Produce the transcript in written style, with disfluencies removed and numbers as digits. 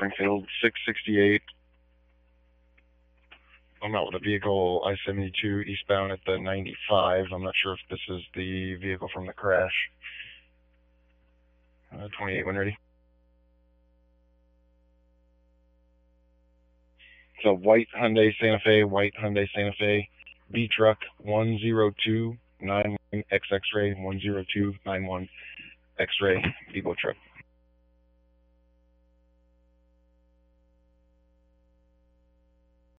Springfield 668. I'm out with a vehicle I-72 eastbound at the 95. I'm not sure if this is the vehicle from the crash. 28 when ready. It's a white Hyundai Santa Fe, B truck 10291 X-Ray, 10291 X-Ray, Eagle truck.